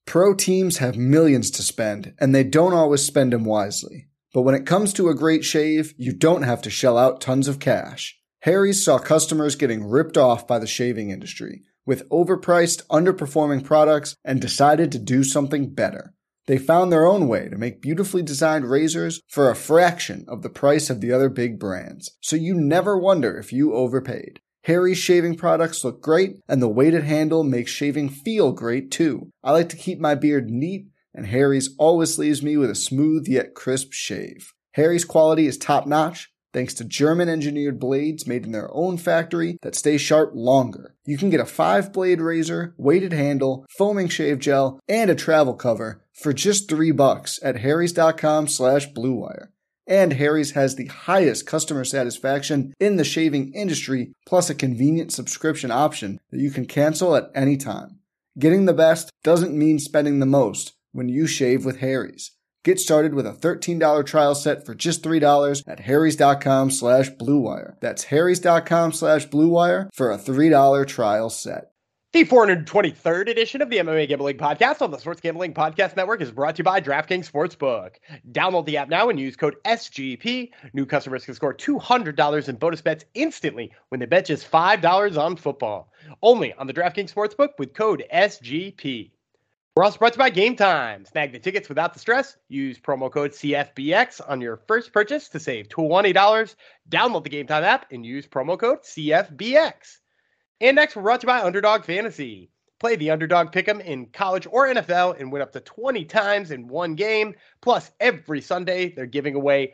Pro teams have millions to spend, and they don't always spend them wisely. But when it comes to a great shave, you don't have to shell out tons of cash. Harry's saw customers getting ripped off by the shaving industry with overpriced, underperforming products and decided to do something better. They found their own way to make beautifully designed razors for a fraction of the price of the other big brands, so you never wonder if you overpaid. Harry's shaving products look great, and the weighted handle makes shaving feel great too. I like to keep my beard neat, and Harry's always leaves me with a smooth yet crisp shave. Harry's quality is top-notch, thanks to German-engineered blades made in their own factory that stay sharp longer. You can get a 5-blade razor, weighted handle, foaming shave gel, and a travel cover for just $3 at harrys.com/bluewire. And Harry's has the highest customer satisfaction in the shaving industry, plus a convenient subscription option that you can cancel at any time. Getting the best doesn't mean spending the most when you shave with Harry's. Get started with a $13 trial set for just $3 at harrys.com/bluewire. That's harrys.com/bluewire for a $3 trial set. The 423rd edition of the MMA Gambling Podcast on the Sports Gambling Podcast Network is brought to you by DraftKings Sportsbook. Download the app now and use code SGP. New customers can score $200 in bonus bets instantly when they bet just $5 on football. Only on the DraftKings Sportsbook with code SGP. We're also brought to you by Game Time. Snag the tickets without the stress. Use promo code CFBX on your first purchase to save $20. Download the Game Time app and use promo code CFBX. And next, we're brought to you by Underdog Fantasy. Play the Underdog Pick'em in college or NFL and win up to 20 times in one game. Plus, every Sunday, they're giving away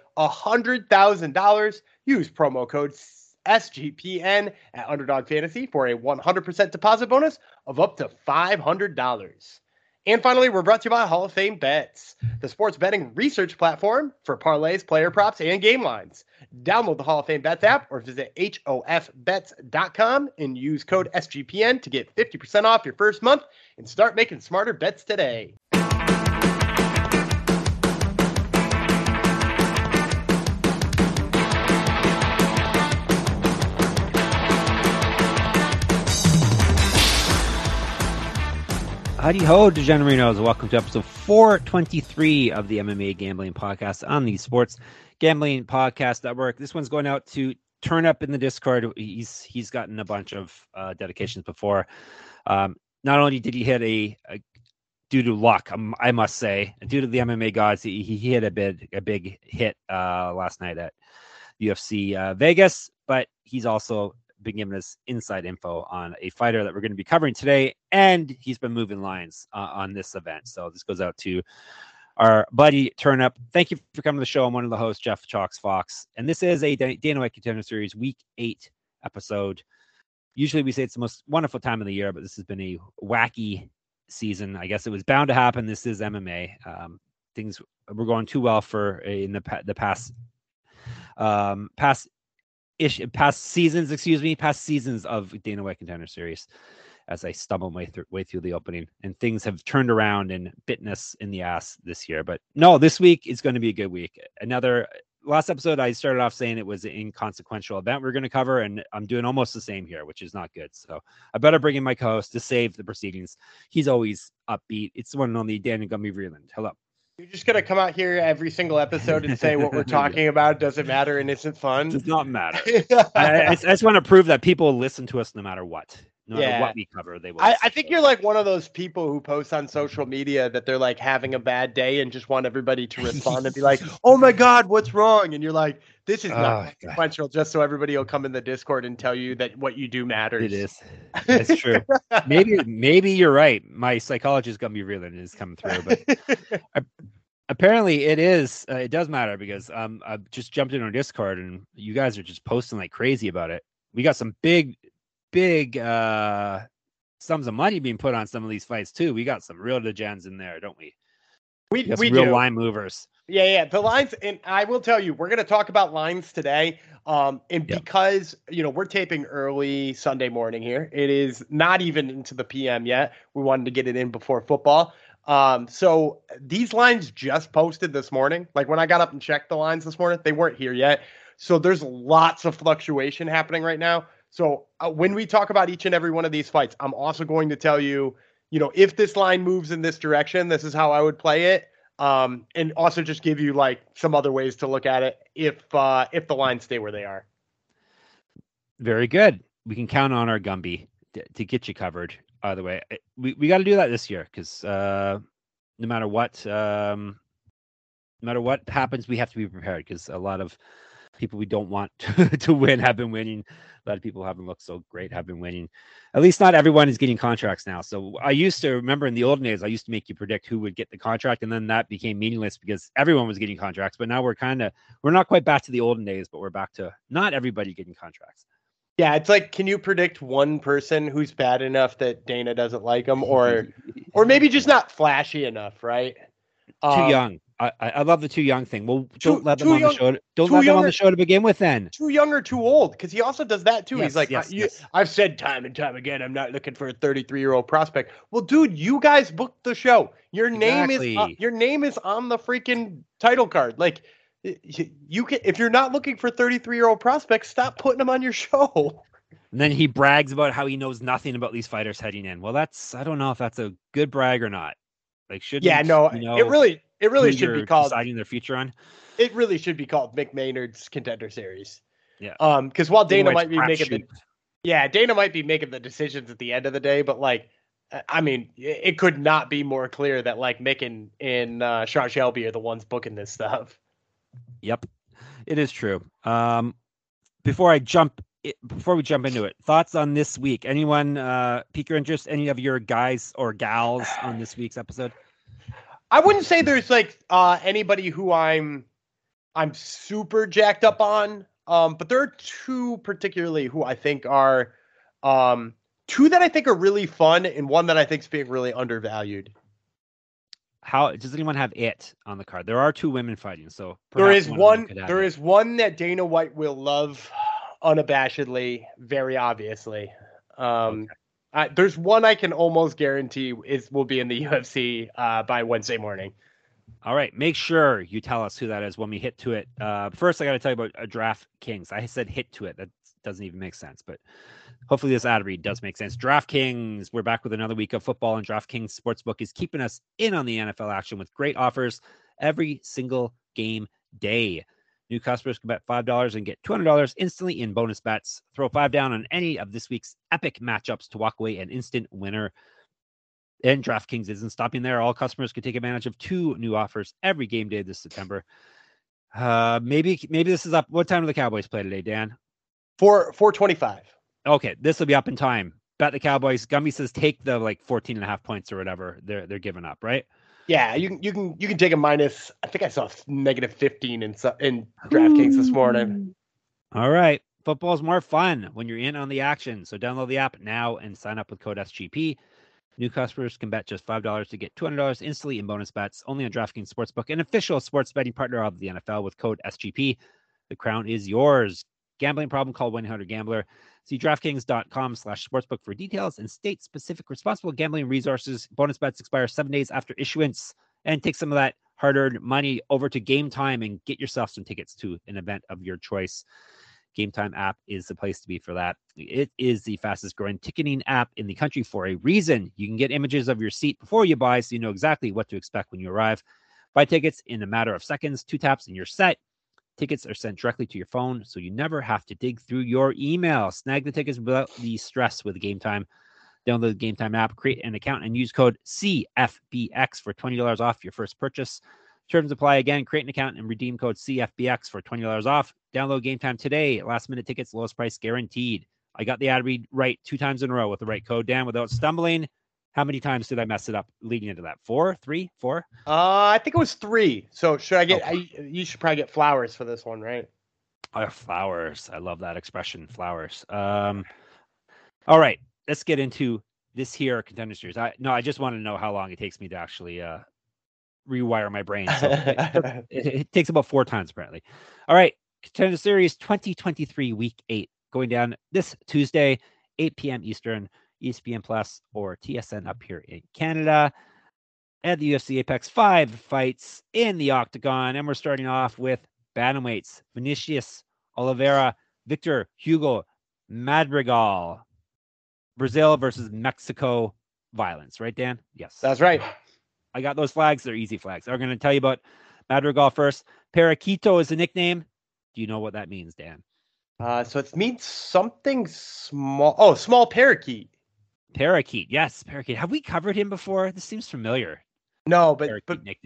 $100,000. Use promo code SGPN at Underdog Fantasy for a 100% deposit bonus of up to $500. And finally, we're brought to you by Hall of Fame Bets, the sports betting research platform for parlays, player props, and game lines. Download the Hall of Fame Bets app or visit hofbets.com and use code SGPN to get 50% off your first month and start making smarter bets today. Howdy ho, Degenerinos. Welcome to episode 423 of the MMA Gambling Podcast on the Sports Gambling Podcast Network. This one's going out to Turn Up in the Discord. He's gotten a bunch of dedications before. Not only did he hit a due to luck, I must say, due to the MMA gods, he hit a big hit last night at UFC Vegas, but he's also been giving us inside info on a fighter that we're going to be covering today, and he's been moving lines on this event. So this goes out to our buddy Turnup. Thank you for coming to the show. I'm one of the hosts, Jeff Chalks Fox, and this is a Dana White Contender Series Week 8 episode. Usually we say it's the most wonderful time of the year, but this has been a wacky season. I guess it was bound to happen. This is MMA. Things were going too well for in the past seasons of Dana White Contender Series, as I stumble my way through the opening, and things have turned around and bitten us in the ass this year. But no, this week is going to be a good week. Last episode, I started off saying it was an inconsequential event we're going to cover, and I'm doing almost the same here, which is not good. So I better bring in my co-host to save the proceedings. He's always upbeat. It's the one and only Daniel Gumby Vreeland. Hello. You're just going to come out here every single episode and say what we're talking about doesn't matter and isn't fun? Does not matter. I just want to prove that people listen to us no matter what. No matter what we cover, they will. I think you're like one of those people who post on social media that they're like having a bad day and just want everybody to respond and be like, oh my God, what's wrong? And you're like, this is not consequential, just so everybody will come in the Discord and tell you that what you do matters. It is. That's true. Maybe you're right. My psychologist got me reeling is coming through, but apparently it is. It does matter because I've just jumped in on Discord and you guys are just posting like crazy about it. We got some big sums of money being put on some of these fights too. We got some real degens in there, don't we? We got some real line movers. Yeah. The lines, and I will tell you, we're going to talk about lines today. Because we're taping early Sunday morning here. It is not even into the PM yet. We wanted to get it in before football. So these lines just posted this morning. Like when I got up and checked the lines this morning, they weren't here yet. So there's lots of fluctuation happening right now. So when we talk about each and every one of these fights, I'm also going to tell you, if this line moves in this direction, this is how I would play it. And also just give you like some other ways to look at it if the lines stay where they are. Very good. We can count on our Gumby to get you covered. Either way, we got to do that this year because no matter what happens, we have to be prepared because a lot of people we don't want to win have been winning. A lot of people who haven't looked so great have been winning. At least not everyone is getting contracts now. So I used to remember in the olden days, I used to make you predict who would get the contract, and then that became meaningless because everyone was getting contracts. But now we're not quite back to the olden days, but we're back to not everybody getting contracts. Yeah, it's like, can you predict one person who's bad enough that Dana doesn't like them, or maybe just not flashy enough, right? Too young. I love the too young thing. Well, don't let them on the show. Don't let them on the show to begin with. Then too young or too old, because he also does that too. Yes, He's like, yes. I've said time and time again, I'm not looking for a 33-year-old prospect. Well, dude, you guys booked the show. Your name is on the freaking title card. Like, you can, if you're not looking for 33-year-old prospects, stop putting them on your show. And then he brags about how he knows nothing about these fighters heading in. Well, I don't know if that's a good brag or not. Like, it really should be called deciding their future on. It really should be called Mick Maynard's Contender Series. Yeah. Because while Dana might be making Dana might be making the decisions at the end of the day, but like, I mean, it could not be more clear that like Mick and Sean Shelby are the ones booking this stuff. Yep, it is true. Before we jump into it, thoughts on this week? Anyone pique your interest? Any of your guys or gals on this week's episode? I wouldn't say there's like anybody who I'm super jacked up on, but there are two particularly who I think are two that I think are really fun, and one that I think is being really undervalued. How does anyone have it on the card? There are two women fighting, so there is one that Dana White will love unabashedly, very obviously. Okay. There's one I can almost guarantee will be in the UFC by Wednesday morning. All right, make sure you tell us who that is when we hit to it. First, I got to tell you about DraftKings. I said hit to it. That doesn't even make sense, but hopefully this ad read does make sense. DraftKings, we're back with another week of football, and DraftKings Sportsbook is keeping us in on the NFL action with great offers every single game day. New customers can bet $5 and get $200 instantly in bonus bets. Throw $5 down on any of this week's epic matchups to walk away an instant winner. And DraftKings isn't stopping there. All customers can take advantage of 2 new offers every game day this September. Maybe this is up. What time do the Cowboys play today, Dan? 4:25. Okay, this will be up in time. Bet the Cowboys. Gumby says take the 14.5 points or whatever they're giving up, right? Yeah, you can take a minus. I think I saw -15 in DraftKings this morning. All right. Football's more fun when you're in on the action. So download the app now and sign up with code SGP. New customers can bet just $5 to get $200 instantly in bonus bets only on DraftKings Sportsbook, an official sports betting partner of the NFL with code SGP. The crown is yours. Gambling problem? Call 1-800-GAMBLER. See DraftKings.com/sportsbook for details and state-specific responsible gambling resources. Bonus bets expire 7 days after issuance. And take some of that hard-earned money over to Game Time and get yourself some tickets to an event of your choice. Game Time app is the place to be for that. It is the fastest growing ticketing app in the country for a reason. You can get images of your seat before you buy, so you know exactly what to expect when you arrive. Buy tickets in a matter of seconds, 2 taps, and you're set. Tickets are sent directly to your phone, so you never have to dig through your email. Snag the tickets without the stress with Game Time. Download the Game Time app, create an account, and use code CFBX for $20 off your first purchase. Terms apply. Again, create an account and redeem code CFBX for $20 off. Download Game Time today. Last minute tickets, lowest price guaranteed. I got the ad read right 2 times in a row with the right code, Dan, without stumbling. How many times did I mess it up leading into that? 4, 3, 4? I think it was 3. So should I get? You should probably get flowers for this one, right? Flowers. I love that expression, flowers. All right, let's get into this here Contender Series. I just want to know how long it takes me to actually rewire my brain. So it takes about 4 times apparently. All right, Contender Series 2023 Week 8 going down this Tuesday, 8 p.m. Eastern. ESPN Plus or TSN up here in Canada. At the UFC Apex 5 fights in the Octagon. And we're starting off with bantamweights. Vinicius Oliveira, Victor Hugo Madrigal. Brazil versus Mexico. violence, right, Dan? Yes. That's right. I got those flags. They're easy flags. I'm going to tell you about Madrigal first. Paraquito is the nickname. Do you know what that means, Dan? So it means something small. Oh, small parakeet. Parakeet. Yes, parakeet. Have we covered him before? This seems familiar. No, but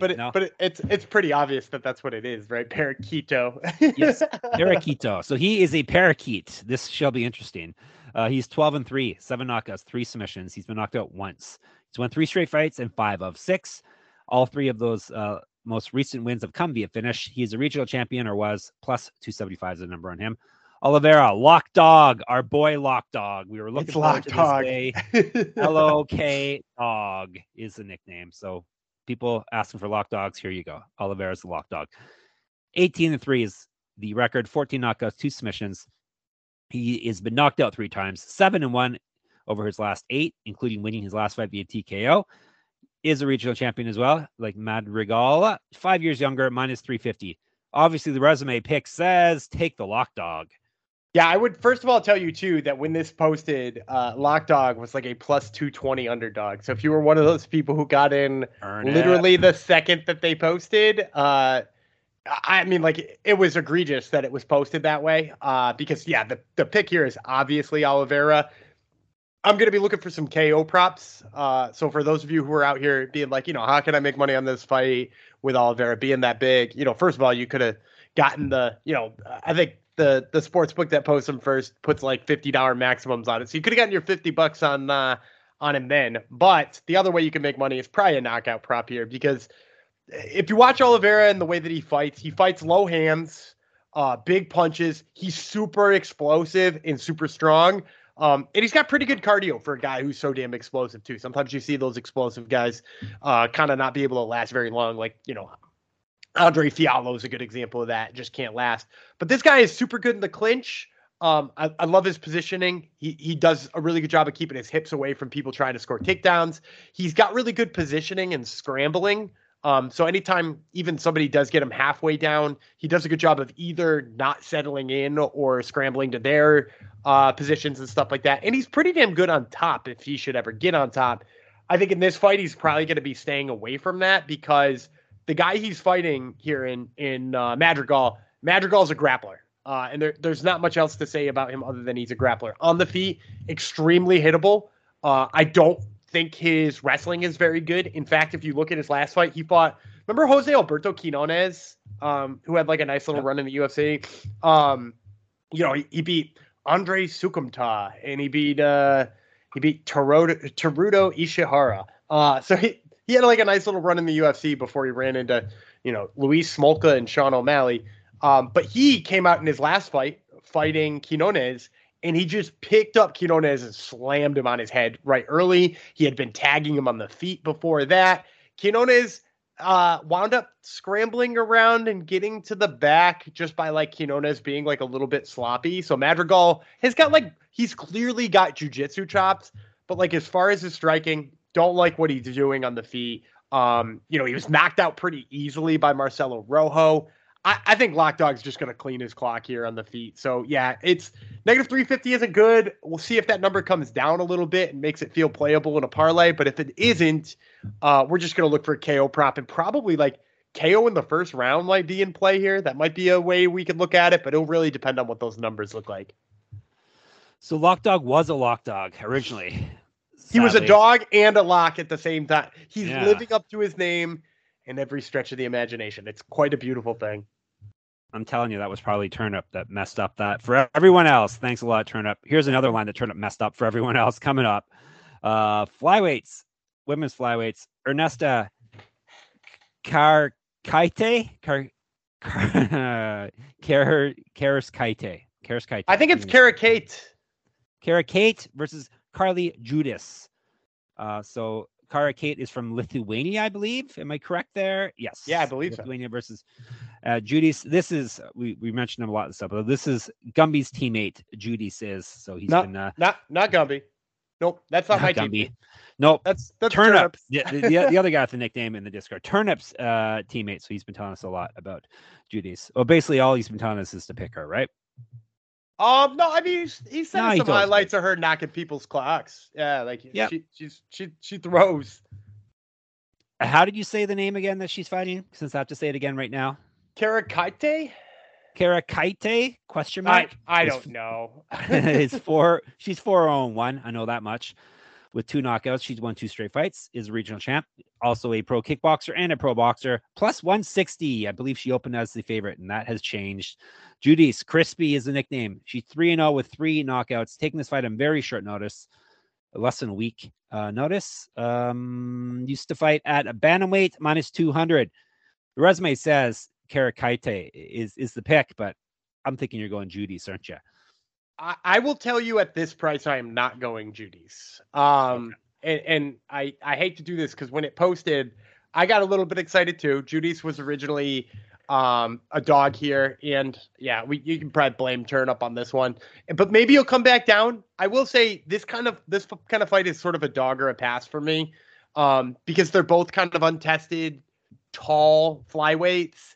it's pretty obvious that that's what it is, right? Paraquito. Yes, paraquito. So he is a parakeet. This shall be interesting. He's 12-3, 7 knockouts, 3 submissions. He's been knocked out once. He's won 3 straight fights and 5 of 6. All 3 of those most recent wins have come via finish. He is a regional champion, or was, plus 275 is the number on him. Oliveira, Lock Dog, our boy Lock Dog. We were looking forward to this day. LOK Dog is the nickname. So people asking for Lock Dogs, here you go. Oliveira's the Lock Dog. 18-3 is the record, 14 knockouts, 2 submissions. He has been knocked out 3 times, 7-1 over his last 8, including winning his last fight via TKO. Is a regional champion as well, like Madrigal. 5 years younger, minus 350. Obviously, the resume pick says take the Lock Dog. Yeah, I would first of all tell you too that when this posted, Lock Dog was like a plus 220 underdog. So if you were one of those people who got in literally the second that they posted, I mean, like, it was egregious that it was posted that way. Because yeah, the pick here is obviously Oliveira. I'm going to be looking for some KO props. So for those of you who are out here being like, how can I make money on this fight with Oliveira being that big? First of all, you could have gotten I think the sports book that posts him first puts like $50 maximums on it. So you could have gotten your $50 on him then. But the other way you can make money is probably a knockout prop here, because if you watch Oliveira and the way that he fights low hands, big punches. He's super explosive and super strong. And he's got pretty good cardio for a guy who's so damn explosive too. Sometimes you see those explosive guys kind of not be able to last very long. Like, Andre Fiallo is a good example of that. Just can't last. But this guy is super good in the clinch. I love his positioning. He does a really good job of keeping his hips away from people trying to score takedowns. He's got really good positioning and scrambling. So anytime even somebody does get him halfway down, he does a good job of either not settling in or scrambling to their positions and stuff like that. And he's pretty damn good on top if he should ever get on top. I think in this fight, he's probably going to be staying away from that, because the guy he's fighting here in Madrigal's a grappler. And there's not much else to say about him other than he's a grappler. On the feet, extremely hittable. I don't think his wrestling is very good. In fact, if you look at his last fight, he fought, remember Jose Alberto Quinones, who had like a nice little run in the UFC? He beat Andre Sukumta, and he beat Teruto Ishihara. So he had like a nice little run in the UFC before he ran into, Luis Smolka and Sean O'Malley. But he came out in his last fight fighting Quinones, and he just picked up Quinones and slammed him on his head right early. He had been tagging him on the feet before that. Quinones wound up scrambling around and getting to the back just by like Quinones being like a little bit sloppy. So Madrigal has got he's clearly got jiu-jitsu chops, but like as far as his striking, don't like what he's doing on the feet. He was knocked out pretty easily by Marcelo Rojo. I think Lock Dog's just going to clean his clock here on the feet. So, yeah, it's negative 350 isn't good. We'll see if that number comes down a little bit and makes it feel playable in a parlay. But if it isn't, we're just going to look for a KO prop, and probably like KO in the first round might be in play here. That might be a way we could look at it, but it'll really depend on what those numbers look like. So Lock Dog was a Lock Dog originally. He was a dog and a lock at the same time. He's living up to his name in every stretch of the imagination. It's quite a beautiful thing. I'm telling you, that was probably Turnip that messed up that for everyone else. Thanks a lot, Turnip. Here's another line that Turnip messed up for everyone else coming up. Flyweights, women's flyweights. Ernesta Karaskaite. I think it's Karakate. Karakate versus Carly Judas. So Karakate is from Lithuania, I believe. Am I correct there? Yes. Yeah, I believe Lithuania versus Judice. This is we mentioned him a lot of stuff, but this is Gumby's teammate. Judice is so he's not been not Gumby. Nope, that's not my Gumby. teammate. Nope, that's Turnip. The other guy with the nickname in the Discord, Turnip's teammate. So he's been telling us a lot about Judice. Well, basically all he's been telling us is to pick her, right? No, I mean he's sending some told us highlights of her knocking people's clocks. Yeah, like Yep. she throws. How did you say the name again that she's fighting? Since I have to say it again right now. Karakaite? Karakaite? Question mark. I don't know. She's 4-0-1. I know that much. With 2 knockouts, she's won 2 straight fights. Is a regional champ. Also a pro kickboxer and a pro boxer. Plus 160. I believe she opened as the favorite, and that has changed. Judice Crispy is the nickname. She's 3-0 with 3 knockouts. Taking this fight on very short notice. Less than a week notice. Used to fight at a bantamweight minus 200. The resume says Karakaite is the pick, but I'm thinking you're going Judice, aren't you? I will tell you at this price, I am not going Judice. And I hate to do this because when it posted, I got a little bit excited too. Judice was originally a dog here, and yeah, you can probably blame Turnip on this one, but maybe he'll come back down. I will say this kind of fight is sort of a dog or a pass for me, because they're both kind of untested, tall flyweights.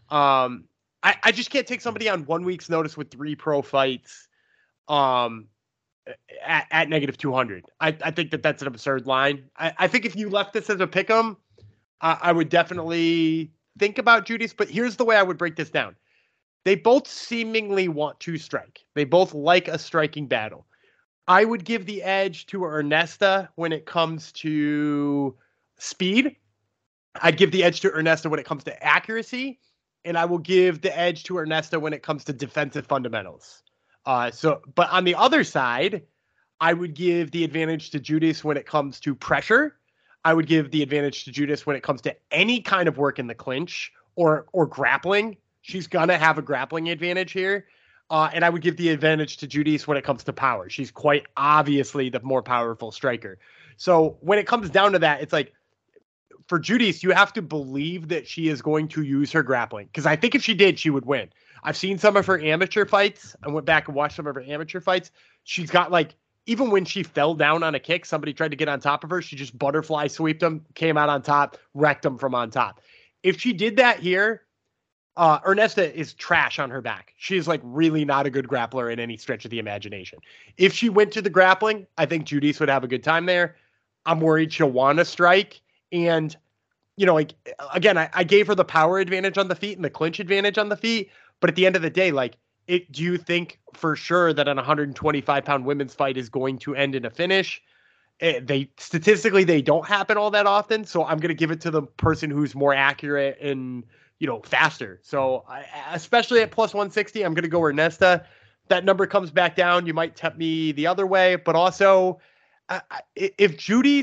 I just can't take somebody on 1 week's notice with 3 pro fights at negative 200. I think that's an absurd line. I think if you left this as a pick'em, I would definitely think about Judice, but here's the way I would break this down. They both seemingly want to strike. They both like a striking battle. I would give the edge to Ernesta when it comes to speed. I'd give the edge to Ernesta when it comes to accuracy, and I will give the edge to Ernesta when it comes to defensive fundamentals. But on the other side, I would give the advantage to Judice when it comes to pressure. I would give the advantage to Judice when it comes to any kind of work in the clinch or grappling. She's going to have a grappling advantage here. And I would give the advantage to Judice when it comes to power. She's quite obviously the more powerful striker. So when it comes down to that, it's like, for Judice, you have to believe that she is going to use her grappling. Because I think if she did, she would win. I've seen some of her amateur fights. I went back and watched some of her amateur fights. She's got even when she fell down on a kick, somebody tried to get on top of her. She just butterfly sweeped them, came out on top, wrecked them from on top. If she did that here, Ernesta is trash on her back. She's really not a good grappler in any stretch of the imagination. If she went to the grappling, I think Judice would have a good time there. I'm worried she'll want to strike. And, again, I gave her the power advantage on the feet and the clinch advantage on the feet. But at the end of the day, do you think for sure that an 125-pound women's fight is going to end in a finish? Statistically, they don't happen all that often. So I'm going to give it to the person who's more accurate and, faster. So especially at plus 160, I'm going to go Ernesta. That number comes back down. You might tempt me the other way. But also, if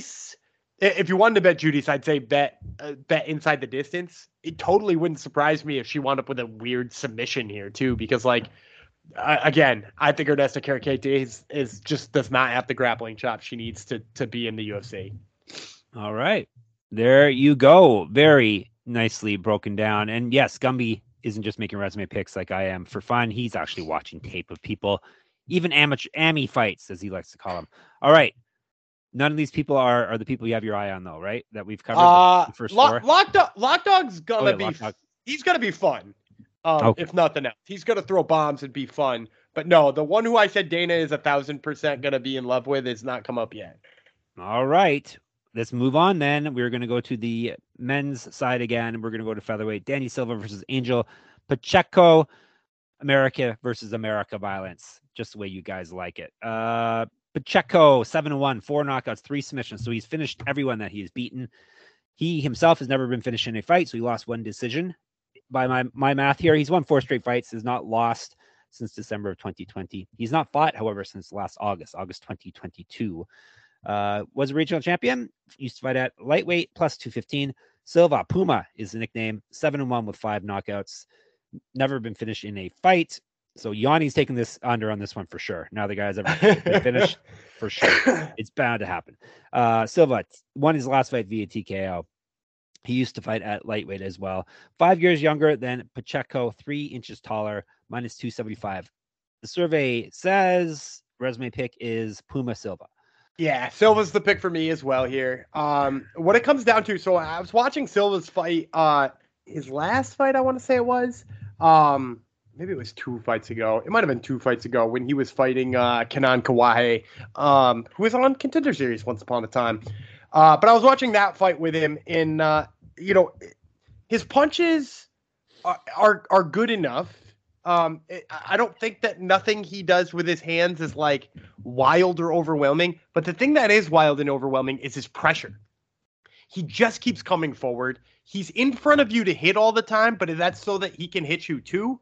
you wanted to bet Judice, I'd say bet inside the distance. It totally wouldn't surprise me if she wound up with a weird submission here too, because again, I think Ernesta Karakaite is just does not have the grappling chop she needs to be in the UFC. All right, there you go. Very nicely broken down. And yes, Gumby isn't just making resume picks like I am for fun. He's actually watching tape of people, even amateur Ami fights, as he likes to call them. All right. None of these people are the people you have your eye on, though, right? That we've covered. The first four. Lock Dog's gonna be. He's gonna be fun. Okay. If nothing else, he's gonna throw bombs and be fun. But no, the one who I said Dana is 1,000% gonna be in love with is not come up yet. All right, let's move on. Then we're gonna go to the men's side again. We're gonna go to featherweight. Danny Silva versus Angel Pacheco. America versus America violence, just the way you guys like it. Pacheco, 7-1, 4 knockouts, 3 submissions. So he's finished everyone that he's beaten. He himself has never been finished in a fight, so he lost 1 decision. By my math here, he's won 4 straight fights, has not lost since December of 2020. He's not fought, however, since last August 2022. Was a regional champion, used to fight at lightweight, plus 215. Silva, Puma is the nickname, 7-1 with 5 knockouts. Never been finished in a fight. So Yanni's taking this under on this one for sure. Now the guy's ever been finished for sure. It's bound to happen. Silva won his last fight via TKO. He used to fight at lightweight as well. 5 years younger than Pacheco, 3 inches taller, minus 275. The survey says resume pick is Puma Silva. Yeah, Silva's the pick for me as well here. What it comes down to, so I was watching Silva's fight, his last fight, I want to say it was. maybe it was 2 fights ago. It might have been 2 fights ago when he was fighting Kenan Kawahe, who was on Contender Series once upon a time. But I was watching that fight with him, and his punches are good enough. I don't think that nothing he does with his hands is like wild or overwhelming, but the thing that is wild and overwhelming is his pressure. He just keeps coming forward. He's in front of you to hit all the time, but that's so that he can hit you too.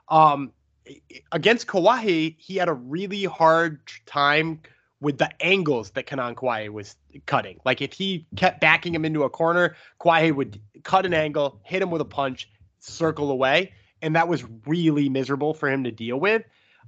Against Kawahe, he had a really hard time with the angles that Kenan Kawahe was cutting. Like if he kept backing him into a corner, Kawahe would cut an angle, hit him with a punch, circle away. And that was really miserable for him to deal with.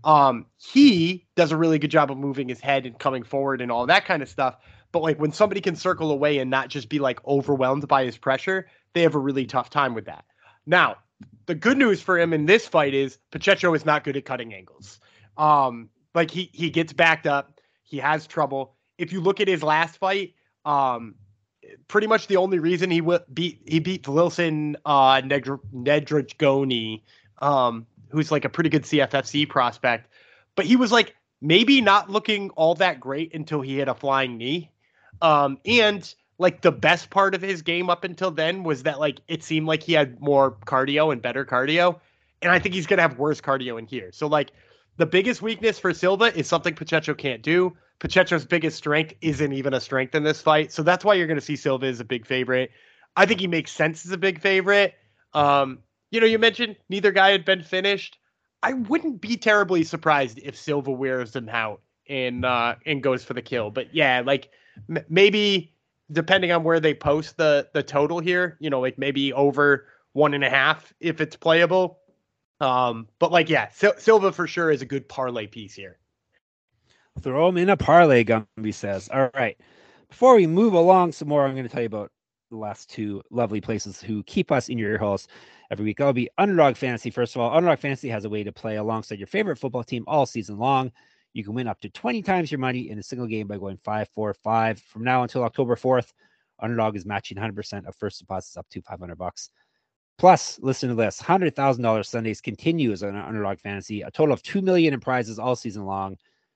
He does a really good job of moving his head and coming forward and all that kind of stuff. But like when somebody can circle away and not just be like overwhelmed by his pressure, they have a really tough time with that. Now, the good news for him in this fight is Pacheco is not good at cutting angles. Like he gets backed up. He has trouble. If you look at his last fight, pretty much the only reason he beat Wilson Nedragoni, who's like a pretty good CFFC prospect, but he was like maybe not looking all that great until he hit a flying knee. And like the best part of his game up until then was that like it seemed like he had more cardio and better cardio, and I think he's gonna have worse cardio in here. So like the biggest weakness for Silva is something Pacheco can't do. Pacheco's biggest strength isn't even a strength in this fight. So that's why you're going to see Silva as a big favorite. I think he makes sense as a big favorite. You mentioned neither guy had been finished. I wouldn't be terribly surprised if Silva wears them out and goes for the kill. But yeah, like maybe depending on where they post the total here, like maybe over 1.5 if it's playable. But like, yeah, Silva for sure is a good parlay piece here. Throw him in a parlay, Gumby says. All right. Before we move along some more, I'm going to tell you about the last two lovely places who keep us in your ear holes every week. That'll be Underdog Fantasy. First of all, Underdog Fantasy has a way to play alongside your favorite football team all season long. You can win up to 20 times your money in a single game by going 5-4-5. From now until October 4th, Underdog is matching 100% of first deposits up to $500. Plus, listen to this, $100,000 Sundays continues on Underdog Fantasy. A total of $2 million in prizes all season long.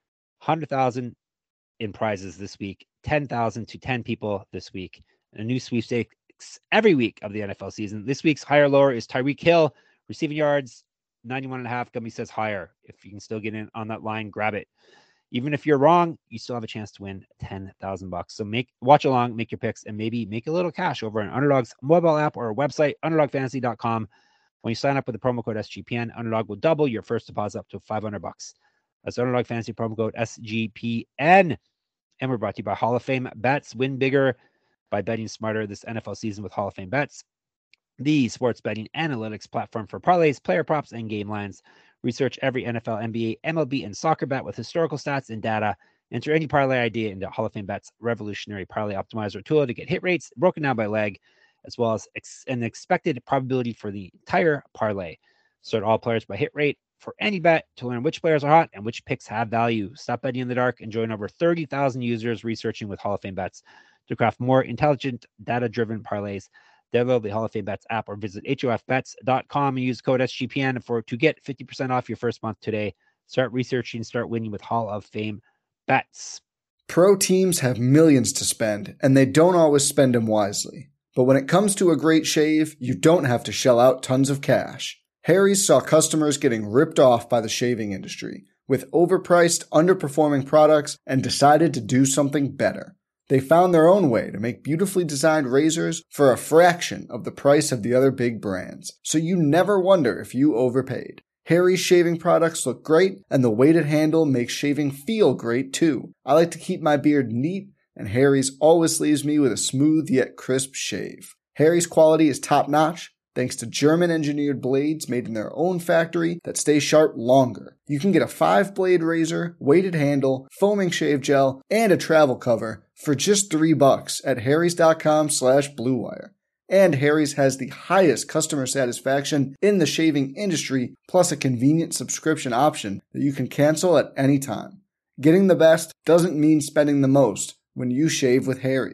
100,000 in prizes this week, 10,000 to 10 people this week. A new sweepstakes every week of the NFL season. This week's higher lower is Tyreek Hill, receiving yards 91.5. Gumby says higher. If you can still get in on that line, grab it. Even if you're wrong, you still have a chance to win $10,000. So watch along, make your picks, and maybe make a little cash over on Underdog's mobile app or website, underdogfantasy.com. When you sign up with the promo code SGPN, Underdog will double your first deposit up to $500. That's Underdog Fantasy promo code SGPN. And we're brought to you by Hall of Fame Bets. Win bigger by betting smarter this NFL season with Hall of Fame Bets, the sports betting analytics platform for parlays, player props, and game lines. Research every NFL, NBA, MLB, and soccer bet with historical stats and data. Enter any parlay idea into Hall of Fame Bets revolutionary parlay optimizer tool to get hit rates broken down by leg, as well as an expected probability for the entire parlay. Sort all players by hit rate for any bet to learn which players are hot and which picks have value. Stop betting in the dark and join over 30,000 users researching with Hall of Fame Bets to craft more intelligent, data-driven parlays. Download the Hall of Fame Bets app or visit hofbets.com and use code SGPN to get 50% off your first month today. Start researching, start winning with Hall of Fame Bets. Pro teams have millions to spend, and they don't always spend them wisely. But when it comes to a great shave, you don't have to shell out tons of cash. Harry's saw customers getting ripped off by the shaving industry with overpriced, underperforming products and decided to do something better. They found their own way to make beautifully designed razors for a fraction of the price of the other big brands, so you never wonder if you overpaid. Harry's shaving products look great, and the weighted handle makes shaving feel great too. I like to keep my beard neat, and Harry's always leaves me with a smooth yet crisp shave. Harry's quality is top-notch, thanks to German-engineered blades made in their own factory that stay sharp longer. You can get a 5-blade razor, weighted handle, foaming shave gel, and a travel cover for just $3 at harrys.com/bluewire. And Harry's has the highest customer satisfaction in the shaving industry, plus a convenient subscription option that you can cancel at any time. Getting the best doesn't mean spending the most when you shave with Harry's.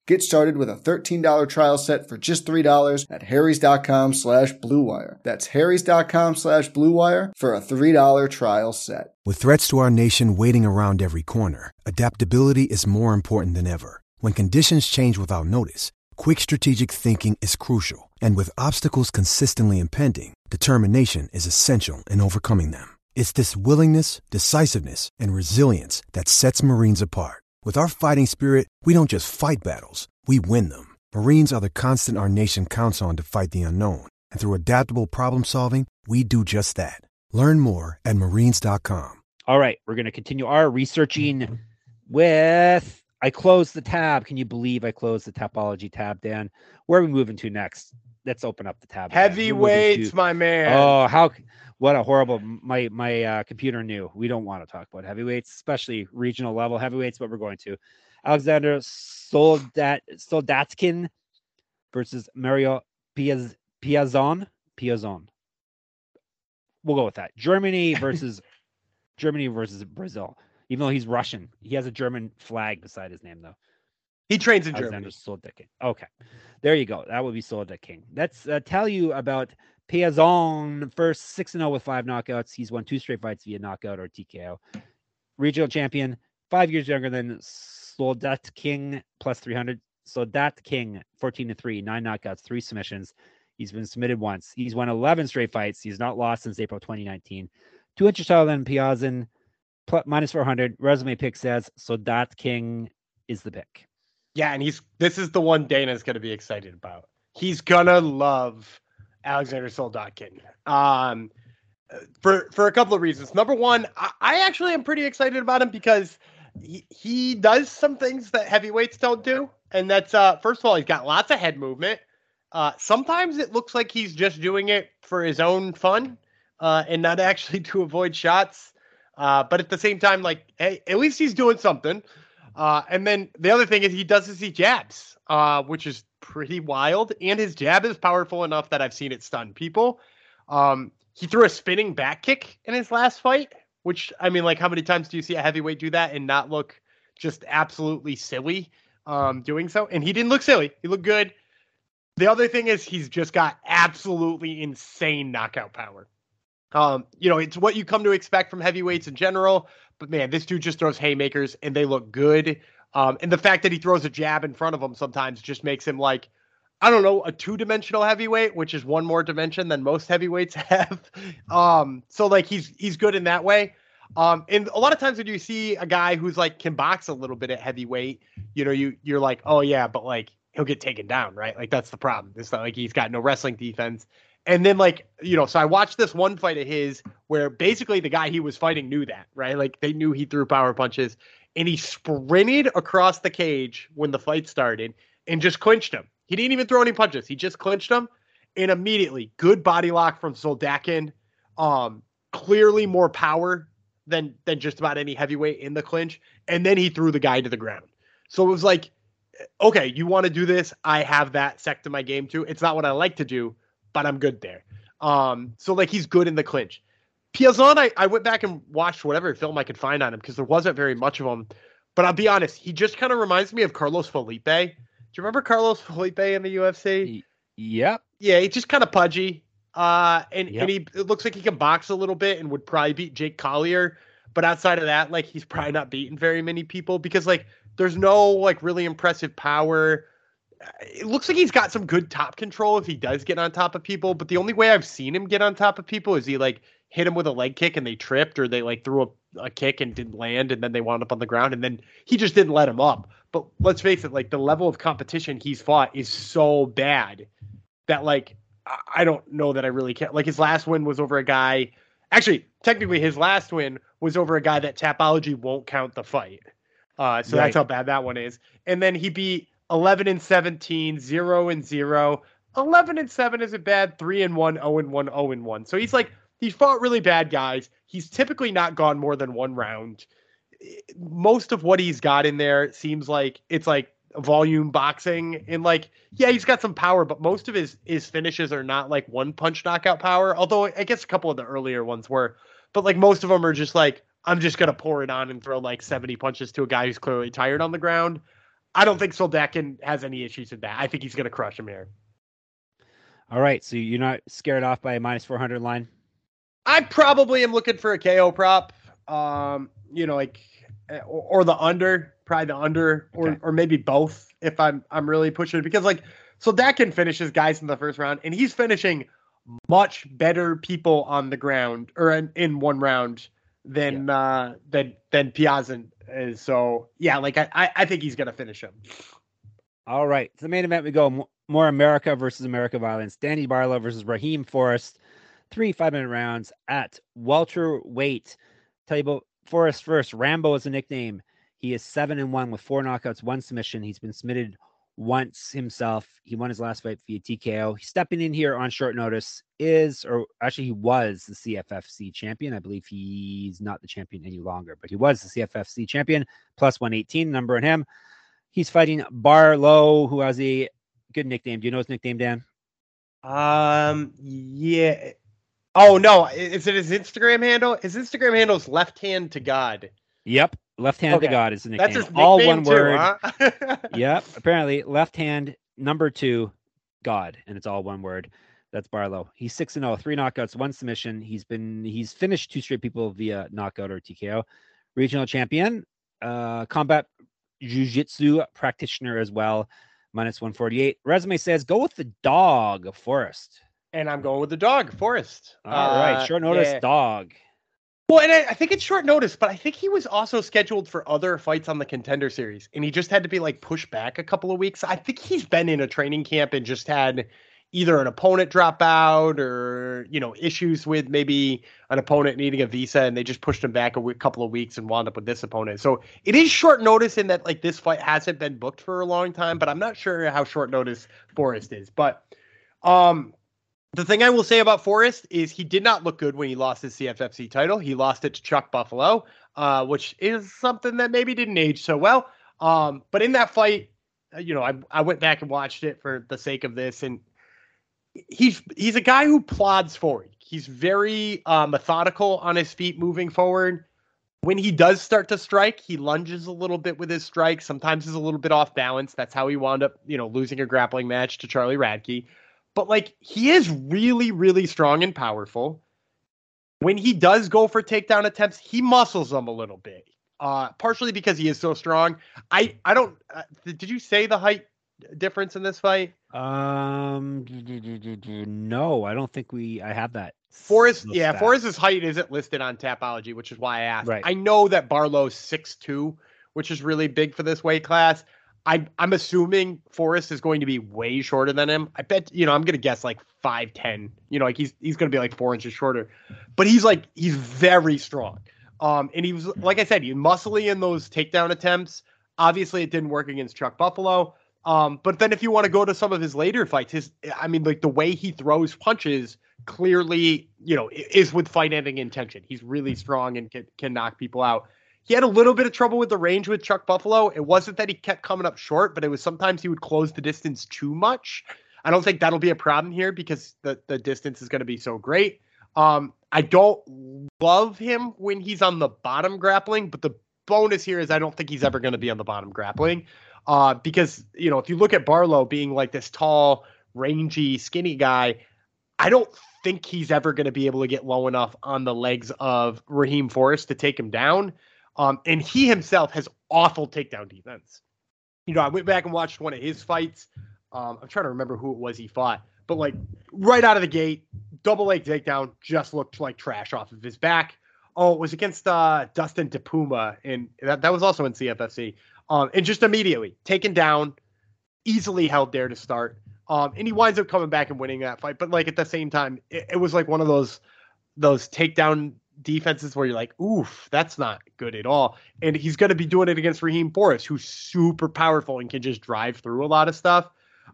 Get started with a $13 trial set for just $3 at harrys.com/Blue Wire. That's harrys.com/Blue Wire for a $3 trial set. With threats to our nation waiting around every corner, adaptability is more important than ever. When conditions change without notice, quick strategic thinking is crucial. And with obstacles consistently impending, determination is essential in overcoming them. It's this willingness, decisiveness, and resilience that sets Marines apart. With our fighting spirit, we don't just fight battles, we win them. Marines are the constant our nation counts on to fight the unknown. And through adaptable problem solving, we do just that. Learn more at marines.com. All right, we're going to continue our researching with... I closed the tab. Can you believe I closed the Tapology tab, Dan? Where are we moving to next? Let's open up the tab. Heavyweights, my man. Oh, what a horrible, my computer knew. We don't want to talk about heavyweights, especially regional level heavyweights, but we're going to. Alexander Soldatkin versus Mario Piazon. We'll go with that. Germany versus Brazil. Even though he's Russian, he has a German flag beside his name, though. He trains in Alexander Germany. Soldatkin. Okay, there you go. That would be Soldatkin. Let's tell you about Piazon. First 6-0 with 5 knockouts. He's won 2 straight fights via knockout or TKO. Regional champion, 5 years younger than Soldatkin, plus 300. Soldatkin, 14-3, 9 knockouts, 3 submissions. He's been submitted once. He's won 11 straight fights. He's not lost since April 2019. 2 inches taller than Piazon. Minus 400. Resume pick says Soldatkin is the pick. Yeah, and this is the one Dana's going to be excited about. He's going to love Alexander Soldatkin. For a couple of reasons. Number one, I actually am pretty excited about him because he does some things that heavyweights don't do. And that's, first of all, he's got lots of head movement. Sometimes it looks like he's just doing it for his own fun and not actually to avoid shots. But at the same time, like, hey, at least he's doing something. And then the other thing is he does is he jabs, which is pretty wild. And his jab is powerful enough that I've seen it stun people. He threw a spinning back kick in his last fight, which, I mean, like, how many times do you see a heavyweight do that and not look just absolutely silly doing so? And he didn't look silly. He looked good. The other thing is he's just got absolutely insane knockout power. It's what you come to expect from heavyweights in general, but man, this dude just throws haymakers and they look good. And the fact that he throws a jab in front of him sometimes just makes him like, I don't know, a 2-dimensional heavyweight, which is one more dimension than most heavyweights have. So like he's good in that way. And a lot of times when you see a guy who's like can box a little bit at heavyweight, you're like, oh yeah, but like he'll get taken down, right? Like that's the problem. It's not like he's got no wrestling defense. And then so I watched this one fight of his where basically the guy he was fighting knew that, right? Like they knew he threw power punches and he sprinted across the cage when the fight started and just clinched him. He didn't even throw any punches. He just clinched him and immediately good body lock from Soldatkin. Clearly more power than just about any heavyweight in the clinch. And then he threw the guy to the ground. So it was like, okay, you want to do this? I have that sect of my game too. It's not what I like to do, but I'm good there. So like he's good in the clinch. Piazon, I went back and watched whatever film I could find on him because there wasn't very much of him. But I'll be honest, he just kind of reminds me of Carlos Felipe. Do you remember Carlos Felipe in the UFC? Yep. Yeah, he's just kind of pudgy. And it looks like he can box a little bit and would probably beat Jake Collier. But outside of that, like he's probably not beating very many people because like there's no like really impressive power. It looks like he's got some good top control if he does get on top of people, but the only way I've seen him get on top of people is he like hit him with a leg kick and they tripped, or they like threw a kick and didn't land and then they wound up on the ground and then he just didn't let him up. But let's face it, like the level of competition he's fought is so bad that like I don't know that I really care. Like his last win was over a guy. Actually, technically his last win was over a guy that Tapology won't count the fight. That's how bad that one is. And then he beat 11-17, 0-0. 11-7 isn't bad. 3-1, 0-1, 0-1. So he's fought really bad guys. He's typically not gone more than one round. Most of what he's got in there seems like it's like volume boxing, and like, yeah, he's got some power, but most of his finishes are not like one punch knockout power. Although I guess a couple of the earlier ones were, but like most of them are just like, I'm just going to pour it on and throw like 70 punches to a guy who's clearly tired on the ground. I don't think Soldakin has any issues with that. I think he's going to crush him here. All right, so you're not scared off by a minus 400 line? I probably am looking for a KO prop, like, or the under, probably the under, or maybe both if I'm really pushing it, because like Soldakin finishes guys in the first round, and he's finishing much better people on the ground or in one round than Piazza is. So yeah, like I think he's gonna finish him. All right, to the main event we go. More America versus America violence. Danny Barlow versus Raheem Forrest. 3 5-minute rounds at welterweight. Tell you about Forrest first. Rambo is a nickname. He is 7-1 with 4 knockouts, 1 submission. He's been submitted once himself. He won his last fight via TKO. He's stepping in here on short notice. He was the CFFC champion. I believe he's not the champion any longer, but he was the CFFC champion. Plus 118 number on him. He's fighting Barlow, who has a good nickname. Do you know his nickname, Dan? Yeah. Oh no, is it his Instagram handle? His Instagram handle is Left Hand to God. Yep, Left Hand to God is the nickname. That's his nickname, all one too, word. Huh? Yep, apparently left hand number 2 God, and it's all one word. That's Barlow. He's 6-0, 3 knockouts, 1 submission. He's finished 2 straight people via knockout or TKO. Regional champion, combat jiu-jitsu practitioner as well. Minus 148. Resume says go with the dog, Forrest. And I'm going with the dog, Forrest. All right, short notice, dog. Well, and I think it's short notice, but I think he was also scheduled for other fights on the Contender Series, and he just had to be like pushed back a couple of weeks. I think he's been in a training camp and just had either an opponent drop out or, issues with maybe an opponent needing a visa, and they just pushed him back a couple of weeks and wound up with this opponent. So it is short notice in that like this fight hasn't been booked for a long time, but I'm not sure how short notice Forrest is. But the thing I will say about Forrest is he did not look good when he lost his CFFC title. He lost it to Chuck Buffalo, which is something that maybe didn't age so well. But in that fight, I went back and watched it for the sake of this, and he's a guy who plods forward. He's very methodical on his feet moving forward. When he does start to strike, he lunges a little bit with his strike. Sometimes he's a little bit off balance. That's how he wound up, losing a grappling match to Charlie Radke. But like, he is really, really strong and powerful. When he does go for takedown attempts, he muscles them a little bit. Partially because he is so strong. I don't. Did you say the height difference in this fight? No, I don't think I have that. Forrest's height isn't listed on Tapology, which is why I asked. Right. I know that Barlow's 6'2", which is really big for this weight class. I'm assuming Forrest is going to be way shorter than him. I bet, I'm going to guess like 5'10", like he's going to be like 4 inches shorter, but he's very strong. And he was, like I said, he's muscly in those takedown attempts. Obviously it didn't work against Chuck Buffalo. But then if you want to go to some of his later fights, the way he throws punches clearly, is with fight ending intention. He's really strong and can knock people out. He had a little bit of trouble with the range with Chuck Buffalo. It wasn't that he kept coming up short, but it was sometimes he would close the distance too much. I don't think that'll be a problem here because the distance is going to be so great. I don't love him when he's on the bottom grappling, but the bonus here is I don't think he's ever going to be on the bottom grappling. Because, if you look at Barlow being like this tall, rangy, skinny guy, I don't think he's ever going to be able to get low enough on the legs of Raheem Forrest to take him down. And he himself has awful takedown defense. I went back and watched one of his fights. I'm trying to remember who it was he fought, but like right out of the gate, double leg takedown, just looked like trash off of his back. Oh, it was against Dustin DePuma, and that was also in CFFC. And just immediately taken down, easily held there to start. And he winds up coming back and winning that fight. But like at the same time, it was like one of those takedown defenses where you're like, oof, that's not good at all. And he's going to be doing it against Raheem Forrest, who's super powerful and can just drive through a lot of stuff.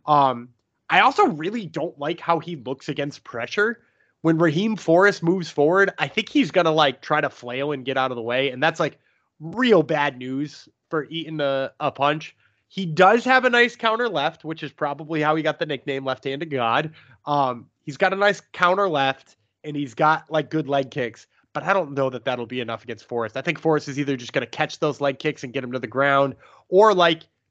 I also really don't like how he looks against pressure. When Raheem Forrest moves forward, I think he's going to like try to flail and get out of the way. And that's like real bad news for eating a punch. He does have a nice counter left, which is probably how he got the nickname Left Hand to God. He's got a nice counter left and he's got like good leg kicks, but I don't know that that'll be enough against Forrest. I think Forrest is either just going to catch those leg kicks and get him to the ground or like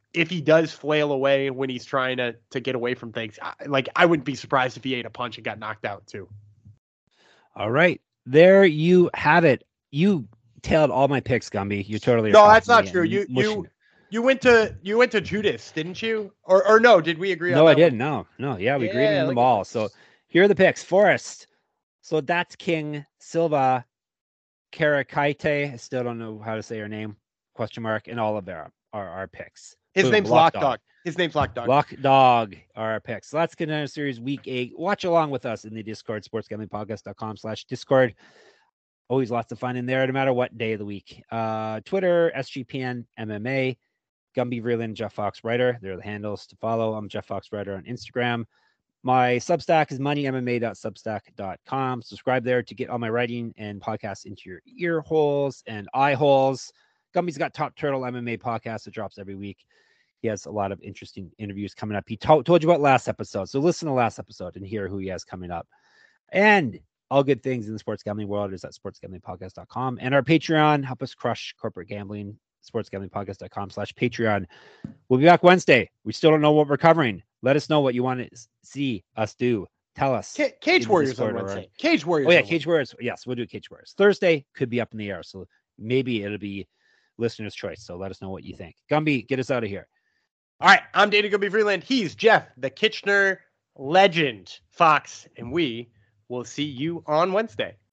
if he does flail away when he's trying to get away from things, I wouldn't be surprised if he ate a punch and got knocked out too. All right. There you have it. You tailed all my picks, Gumby. You're totally no. That's not true. You went to Judas, didn't you? Or no? Did we agree? No, on I didn't. No. Yeah, we agreed on them all. So here are the picks. Forrest. So that's King Silva, Karakaite. I still don't know how to say her name. Question mark. And Oliveira are our picks. His name's Lockdog. His name's Lockdog. Lockdog are our picks. So that's Contender Series Week 8. Watch along with us in the Discord, sportsgamblingpodcast.com/Discord. Always lots of fun in there, no matter what day of the week. Twitter, SGPN, MMA, Gumby Vreeland, Jeff Fox Writer. They're the handles to follow. I'm Jeff Fox Writer on Instagram. My Substack is moneymma.substack.com. Subscribe there to get all my writing and podcasts into your ear holes and eye holes. Gumby's got Top Turtle MMA podcast that drops every week. He has a lot of interesting interviews coming up. He told you about last episode. So listen to last episode and hear who he has coming up. And all good things in the sports gambling world is at sportsgamblingpodcast.com. And our Patreon, help us crush corporate gambling, sportsgamblingpodcast.com/Patreon. We'll be back Wednesday. We still don't know what we're covering. Let us know what you want to see us do. Tell us. Cage Warriors on Wednesday. Cage Warriors. Oh, yeah, Cage Warriors. Yes, we'll do Cage Warriors. Thursday could be up in the air. So maybe it'll be listener's choice. So let us know what you think. Gumby, get us out of here. All right. I'm Dana Gumby Vreeland. He's Jeff, the Kitchener legend, Fox, and we will see you on Wednesday.